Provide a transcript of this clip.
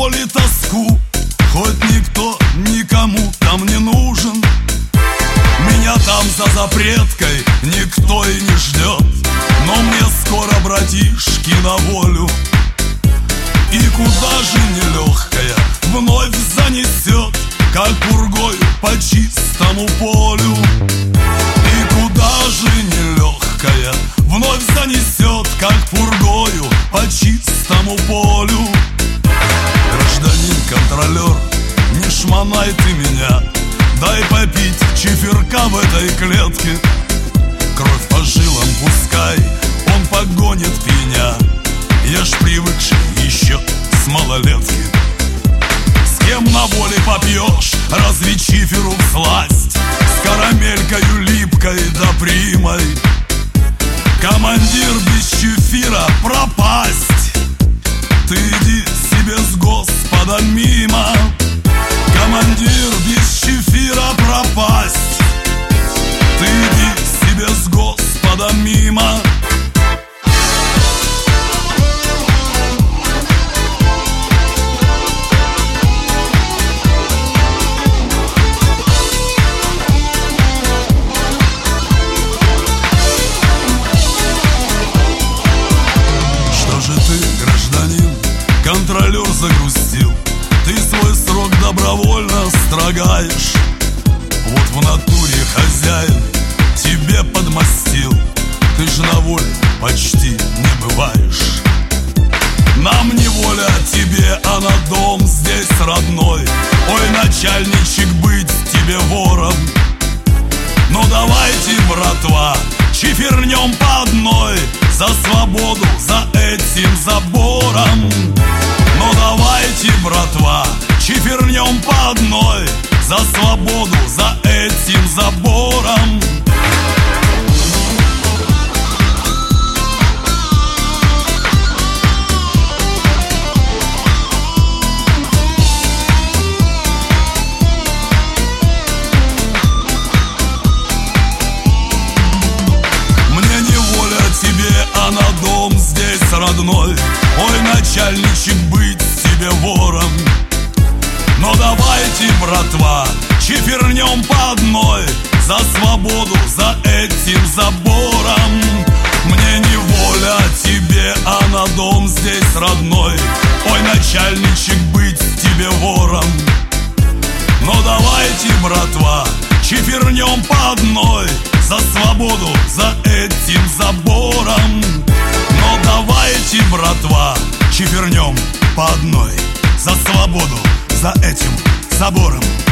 боли, тоску, хоть никто никому там не нужен. Меня там за запреткой никто и не ждет, но мне скоро, братишки, на волю. И куда же нелегкая вновь занесет, как пургою по чистому полю. И куда же нелегкая вновь занесет, как пургою по чистому полю. Гражданин-контролер, не шмонай ты меня, дай попить чиферка в этой клетке. Кровь по жилам пускай, он погонит меня, я ж привыкший еще с малолетки. С кем на воле попьешь, разве чиферу всласть, с карамелькою липкой да примой. Командир без чифира пропасть, ты иди себе с Господом мимо. Командир без чифира пропасть, ты иди себе с Господом мимо. Контролер загрустил, ты свой срок добровольно строгаешь. Вот в натуре хозяин тебе подмостил, ты же на воле почти не бываешь. Нам не воля тебе, а на дом здесь родной. Ой, начальничек, быть тебе вором. Ну давайте, братва, чифернем по одной за свободу, за этим забором. Ну давайте, братва, чифернем по одной за свободу, за этим забором. Мне не воля тебе, а на дом здесь родной. Ой, начальничек, быть тебе вором. Но давайте, братва, чифернем по одной за свободу, за этим забором. Мне не воля тебе, а на дом здесь родной. Ой, начальничек, быть тебе вором. Но давайте, братва, чифернем по одной за свободу, за этим забором. Но давайте, братва, чифернем по одной за свободу, за этим забором.